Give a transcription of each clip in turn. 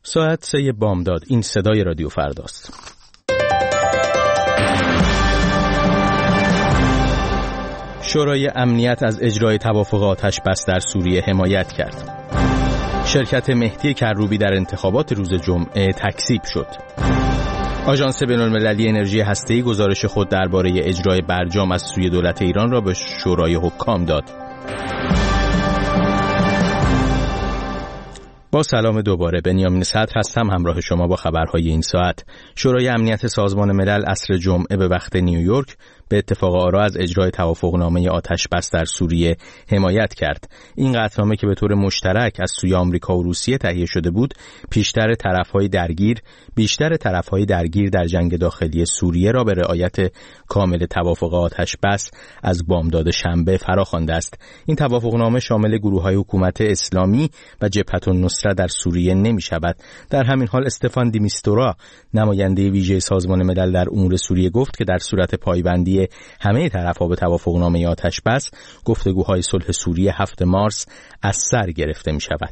ساعت 3 بامداد. این صدای رادیو فرداست. شورای امنیت از اجرای توافق آتش بس در سوریه حمایت کرد. شرکت مهدی کروبی در انتخابات روز جمعه تکذیب شد. آژانس بین‌المللی انرژی هسته‌ای گزارش خود درباره اجرای برجام از سوی دولت ایران را به شورای حکام داد. با سلام دوباره، بنیامین صدر هستم همراه شما با خبرهای این ساعت. شورای امنیت سازمان ملل عصر جمعه به وقت نیویورک به اتفاق آرا از اجرای توافقنامه آتش بس در سوریه حمایت کرد. این قطعنامه که به طور مشترک از سوی آمریکا و روسیه تهیه شده بود، بیشتر طرف‌های درگیر در جنگ داخلی سوریه را به رعایت کامل توافق آتش بس از بامداد شنبه فراخوانده است. این توافقنامه شامل گروه‌های حکومت اسلامی و جبهة النصره در سوریه نمی‌شود. در همین حال استفان دی میستورا، نماینده ویژه سازمان ملل در امور سوریه، گفت که در صورت پایبندی همه طرف‌ها به توافقنامه آتش بس، گفتگوهای صلح سوریه 7 مارس از سر گرفته می‌شود.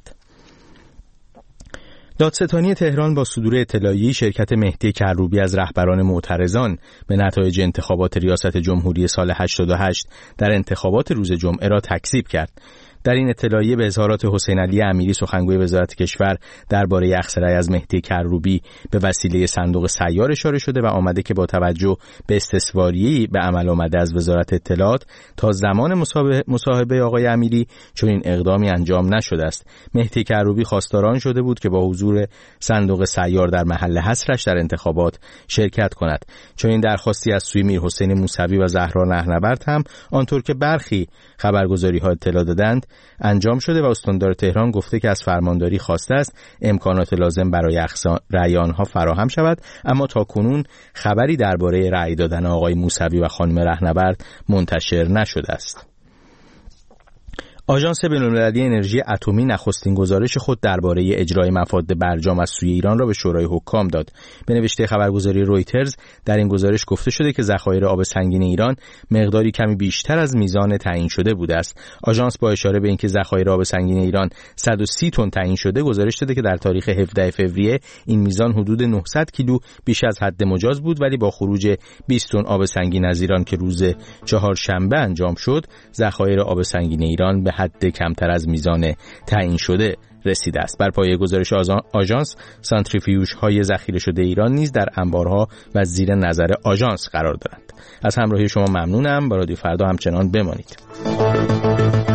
دادستانی تهران با صدور اطلاعیه‌ای شرکت مهدی کروبی از رهبران معترضان به نتایج انتخابات ریاست جمهوری سال 88 در انتخابات روز جمعه را تکذیب کرد. در این اطلاعیه به اظهارات حسین علی امیری، سخنگوی وزارت کشور، درباره اخذ رأی از مهدی کروبی به وسیله صندوق سیار اشاره شده و آمده که با توجه به استثواریه‌ای به عمل آمده از وزارت اطلاعات تا زمان مصاحبه آقای امیری چون این اقدامی انجام نشده است. مهدی کروبی خواستار شده بود که با حضور صندوق سیار در محل حصرش در انتخابات شرکت کند. چون این درخواستی از سوی میرحسین موسوی و زهرا رهنورد هم آنطور که برخی خبرگزاری‌ها اطلاع دادند انجام شده و استاندار تهران گفته که از فرمانداری خواسته است امکانات لازم برای اخذ رأی آنها فراهم شود، اما تاکنون خبری درباره رأی دادن آقای موسوی و خانم رهنورد منتشر نشده است. آژانس بین‌المللی انرژی اتمی نخستین گزارش خود درباره اجرای مفاد برجام از سوی ایران را به شورای حکام داد. به نوشته خبرگزاری رویترز، در این گزارش گفته شده که ذخایر آب سنگین ایران مقداری کمی بیشتر از میزان تعیین شده بوده است. آژانس با اشاره به اینکه ذخایر آب سنگین ایران 130 تن تعیین شده، گزارش داده که در تاریخ 17 فوریه این میزان حدود 900 کیلو بیش از حد مجاز بود، ولی با خروج 20 تن آب سنگین از ایران که روز چهارشنبه انجام شد، ذخایر آب سنگین ایران به حد کمتر از میزان تعیین شده رسیده است. بر پایه گزارش آژانس، سانتریفیوژهای ذخیره شده ایران نیز در انبارها و زیر نظر آژانس قرار دارند. از همراهی شما ممنونم. با رادیو فردا همچنان بمانید.